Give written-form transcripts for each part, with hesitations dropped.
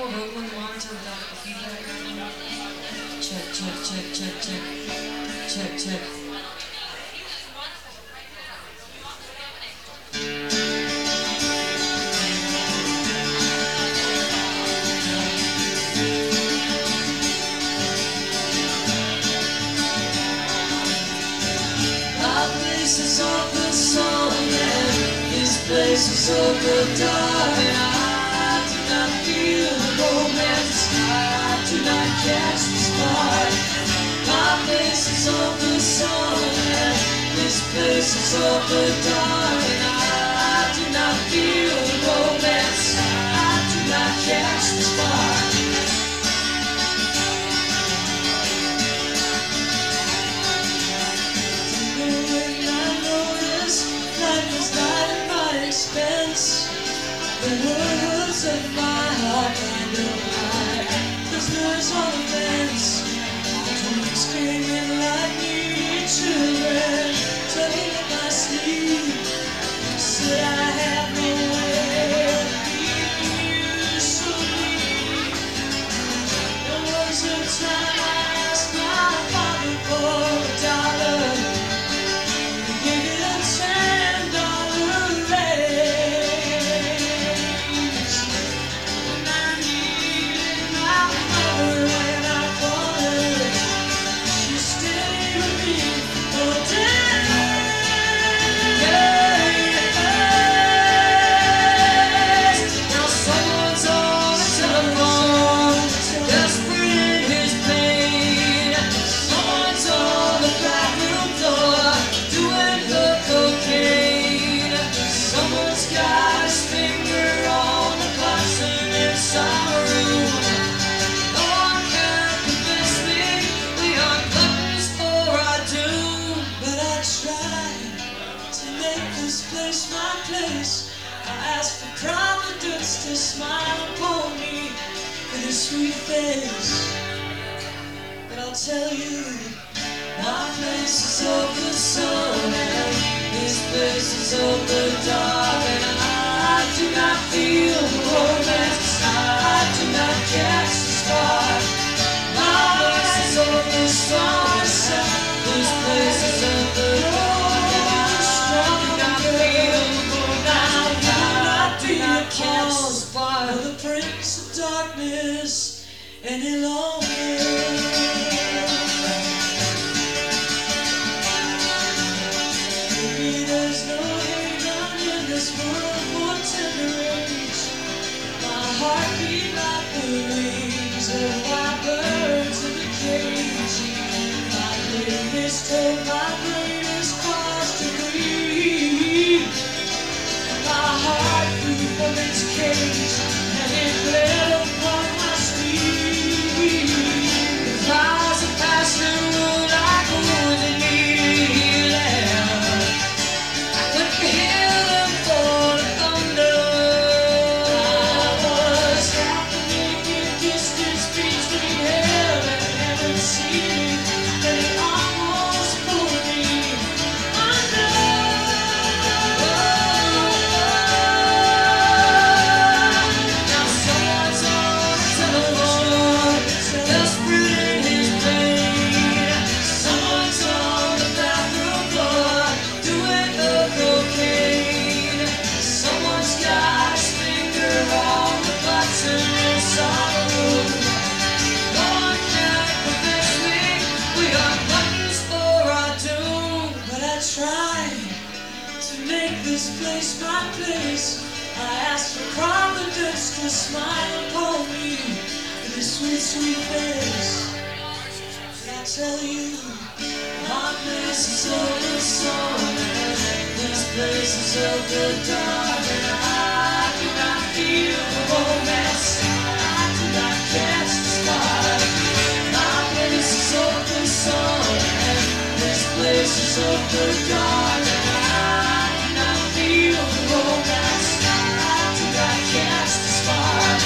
one monitor without the feedback. Check, check, check, check, check. Check, check. My place is of the sun and this place is of the dark, and I do not feel the romance, I do not catch the spark. My place is of the sun and this place is of the dark, and I do not feel the romance, I do not catch the spark. The words of my heart kind of high, prisoners on the fence, children screaming like me, children tugging at my sleeve. Said I have no way of keeping you so near. There was a time I asked my father for $1. He gave it a $10 raise. I ask for Providence to smile upon me with a sweet face. But I'll tell you, my place is of the sun and this place is of the dark, and I do not feel the romance, I do not catch the spark. My place is of the sun, this place is of the dark, and I do not feel the romance, I do not catch the spark of the Prince of Darkness any longer. There's no haven in this world for tender age. My heart beat like the wings of wild birds in the cage. My greatest hope, my greatest cause to breathe. My heart flew from its cage and it bled upon my sleeve. The clouds of passion were like wounds that needed healing. Hear them for the thunder. I was at the naked distance between hell and heaven seeing, and it almost pulled me under. Now someone's on the telephone, desperate in his pain. Someone's on the bathroom floor, doing the cocaine. Someone's got his finger on the button inside the room. No one can convince me we are buttons for our doom. But I tried to make this place my place. I asked for Providence to smile upon me with a sweet, sweet face. And I tell you, my place is of the sun and this place is of the dark, and I do not feel the romance, I do not catch the spark. My place is of the sun and this place is of the dark, and I do not feel the romance, I do not catch the spark.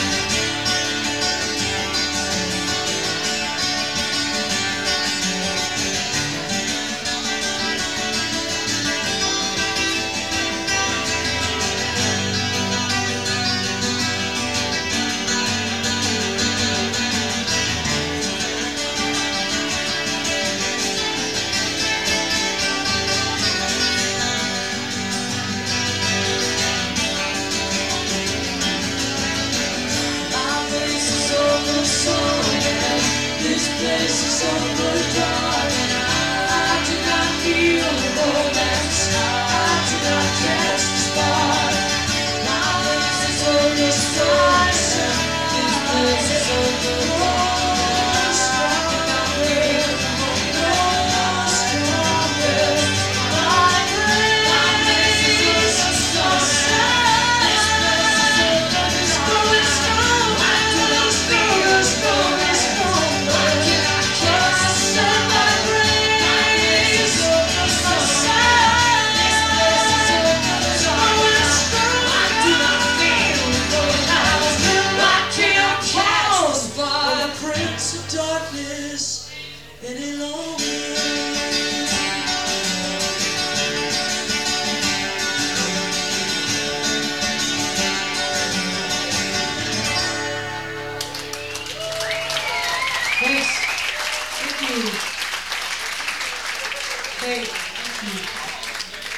of the dark. I do not feel the romance. I do not catch the spark. My places of destruction, these places of the lost. And I pray for no stronger. My places of destruction, these places of the lost. I do not feel the strongest stronger. I cannot cast in my grace of destruction, these places of the lost. I do not feel the house. I can't catch the fire. The prince of darkness any longer. Thanks. Thank you.